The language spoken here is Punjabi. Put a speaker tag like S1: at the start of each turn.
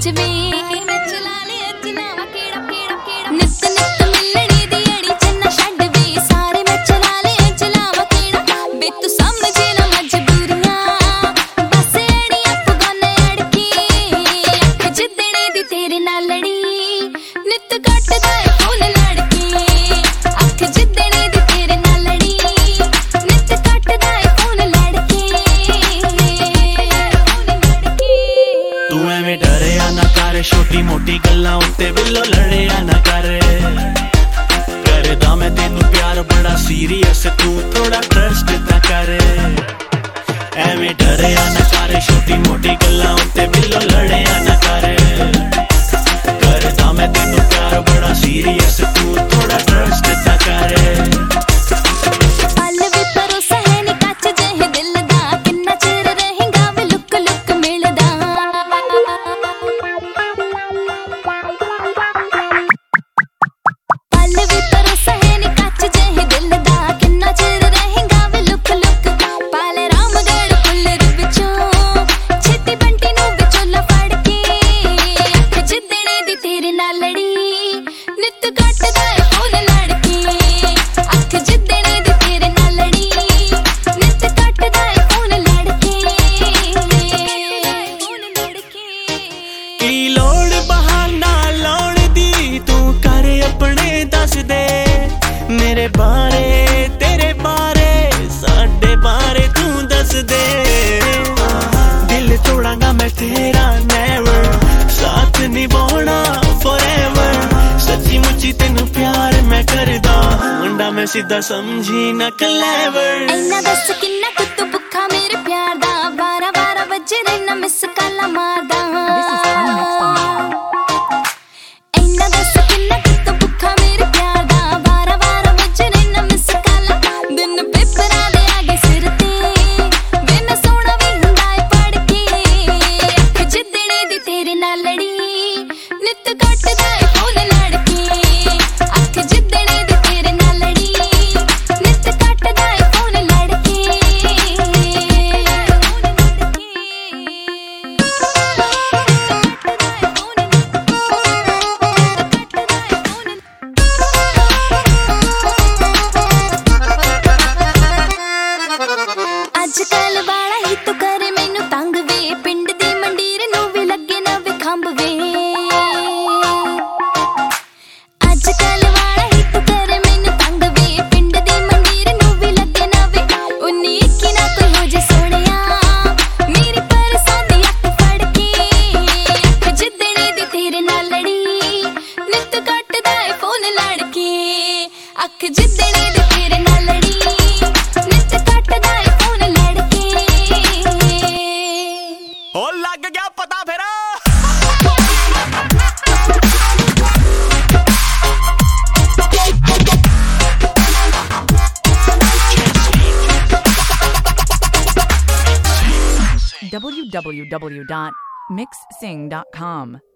S1: ਵਿੱਚ ਵੇ ਚਲਾ ਲੈ ਚਲਾਵਾ ਕਿਹੜਾ ਕਿਹੜਾ ਕਿਹੜਾ ਨਿੱਤ ਨਿੱਤ ਮਿਲਣੀ ਦੀ ਅੜੀ ਚੰਨਾ ਛੱਡ ਵੇ ਸਾਰੇ ਮੈਂ ਚਲਾ ਲੈ ਚਲਾਵਾ ਕਿਹੜਾ ਵੇ ਤੂੰ ਸਮਝੇ ਨਾ ਮਜਬੂਰੀਆਂ ਬਸ ਅੜੀਆਂ ਪਗਾਨੇ ਅੜਕੀ ਅੱਖ ਜਿੱਦਣੇ ਦੀ ਤੇਰੇ ਨਾਲ ਲੜੀ ਨਿੱਤ ਕੱਟਦਾ ਏ ਫੋਨ ਲੜਕੀ ਅੱਖ ਜਿੱਦਣੇ ਦੀ ਤੇਰੇ ਨਾਲ ਲੜੀ ਨਿੱਤ ਕੱਟਦਾ ਏ ਫੋਨ ਲੜਕੀ
S2: ਤੂੰ ਐਵੇਂ ਡਰਿਆ ਨਾ ਕਰ ਛੋਟੀ ਮੋਟੀ ਗੱਲਾਂ ਉੱਤੇ ਬਿੱਲੋ ਲੜਿਆ ਨਾ ਕਰ ਕਰਦਾ ਮੈਂ ਤੈਨੂੰ ਪਿਆਰ ਬੜਾ ਸੀਰੀਅਸ ਤੂੰ ਥੋੜਾ ਟਰਸਟ ਤਾਂ ਕਰ ਐਵੇਂ ਡਰਿਆ ਨਾ ਕਰ ਛੋਟੀ ਮੋਟੀ ਗੱਲਾਂ ਉੱਤੇ ਬਿੱਲੋ ਲੜਿਆ ਨਾ ਕਰ ਕਰਦਾ ਮੈਂ ਤੈਨੂੰ ਪਿਆਰ ਬੜਾ ਸੀਰੀਅਸ ਤੂੰ ਥੋੜਾ ਟਰਸਟ ਤਾਂ ਕਰ
S1: ਪਲ ਵੀ ਭਰੋਸਾ ਹੈ ਨੀ ਕੱਚ ਜਿਹੇ ਦਿਲ ਦਾ ਕਿੰਨਾ ਚਿਰ ਰਹੇਗਾ ਵੇ ਲੁੱਕ ਲੁੱਕ ਮਿਲਦਾ ਪਲ ਵੀ ਭਰੋਸਾ ਹੈ ਨੀ ਕੱਚ ਜਿਹੇ ਦਿਲ ਦਾ ਕਿੰਨਾ ਚਿਰ ਰਹੇਗਾ ਵੇ ਲੁੱਕ ਲੁੱਕ ਪਾਲੇ ਰਾਮਗੜ ਪੁੱਲਰ ਵਿੱਚੋਂ ਛੇਤੀ ਬੰਟੀ ਨੂੰ ਵਿਚੋਲਾ ਫੜ ਕੇ ਅੱਖ ਜਿੱਦਣੇ ਦੀ ਤੇਰੇ ਨਾਲ ਲੜੀ ਨਿੱਤ ਕੱਟਦਾ ਏ ਫੋਨ ਲੜਕੀ ਅੱਖ ਜਿੱਦਣੇ ਦੀ ਤੇਰੇ ਨਾਲ ਲੜੀ ਨਿੱਤ ਕੱਟਦਾ ਏ ਫੋਨ ਲੜਕੀ
S2: ਕੀ ਲੋੜ ਬਹਾਨਾ ਲਾਉਣ ਦੀ ਤੂੰ ਕਰ ਆਪਣੇ ਦੱਸ ਦੇ ਮੇਰੇ ਬਾਰੇ ਤੇਰੇ ਬਾਰੇ ਸਾਡੇ ਬਾਰੇ ਤੂੰ ਦੱਸ ਦੇ ਦਿਲ ਤੋੜਾਂਗਾ ਮੈਂ ਤੇਰਾ ਨੈਵਰ ਸਾਥ ਨਿਭਾਉਣਾ ਫੋਰਐਵਰ ਸੱਚੀ ਮੁੱਚੀ ਤੈਨੂੰ ਪਿਆਰ ਮੈਂ ਕਰਦਾ ਮੁੰਡਾ ਮੈਂ ਸਿੱਧਾ ਸਮਝੀ ਨਾ ਕਲੇਵਰ
S1: ਇੰਨਾ ਦੱਸ ਕਿੰਨਾ ਕੁ ਤੂੰ ਭੁੱਖਾ ਮੇਰੇ ਪਿਆਰ ਦਾ 12 ਵਜੇ ਰਹਿਣਾ ਮਿਸ ਕਾਲਾ ਮਾਰਦਾ ਇੰਨਾ ਦੱਸ ਕਿੰਨਾ ਕੁ ਤੂੰ ਭੁੱਖਾ ਮੇਰੇ ਪਿਆਰ ਦਾ 12 ਵਜੇ ਰਹਿਣਾ ਮਿਸ ਕਾਲਾ ਦਿਨ ਪੇਪਰਾਂ ਦੇ ਆਗੇ ਸਿਰ ਤੇ ਵੇ ਮੈਂ ਸੋਹਣਾ ਵੀ ਹੁੰਦਾ ਏ ਪੜ ਕੇ ਅੱਖ ਜਿੱਦਣੇ ਦੀ ਤੇਰੇ ਨਾਲ ਲੜੀ ਨਿੱਤ ਕੱਟਦਾ ਏ ਫੋਨ ਲੜਕੀ ਅੱਖ ਜਿੱਦਣੇ ਦੀ ਤੇਰੇ ਨਾਲ ਲੜੀ ਨਿੱਤ ਕੱਟਦਾ ਏ ਫੋਨ ਲੜਕੀ ਅੱਜ ਕੱਲ ਵਾਲਾ ਹੀ ਤੂੰ ਕਰੇ ਮੈਨੂੰ ਤੰਗ ਵੇ ਪਿੰਡ ਦੀ ਮੰਡੀਰ ਨੂੰ ਵੀ ਲੱਗੇ ਨਾ ਵੇ ਖੰਭ ਵੇ ਅੱਜ ਕੱਲ ਵਾਲਾ ਹੀ ਤੂੰ ਕਰੇ ਮੈਨੂੰ ਤੰਗ ਵੇ ਪਿੰਡ ਦੀ ਮੰਡੀਰ ਨੂੰ ਵੀ ਲੱਗੇ ਨਾ ਵੇ 19 ਨਾ ਕੋਈ ਹੋ ਜੇ ਸੋਹਣਿਆ ਮੇਰੀ ਪਰਸਾਂ ਦੀ ਅੱਖ ਫੜ ਕੇ ਅੱਖ ਜਿੱਦਣੇ ਦੀ ਤੇਰੇ ਨਾਲ ਲੜੀ ਨਿੱਤ ਕੱਟਦਾ ਏ ਫੋਨ ਲੜਕੀ ਅੱਖ ਜਿੱਦਣੇ ਦੀ ਤੇਰੇ ਨਾਲ ਲੜੀ ਨਿੱਤ ਕੱਟਦਾ ਏ ਫੋਨ ਲੜਕੀ
S2: ਹੋ ਲੱਗ ਗਿਆ ਪਤਾ ਫਿਰ
S3: www.mixsing.com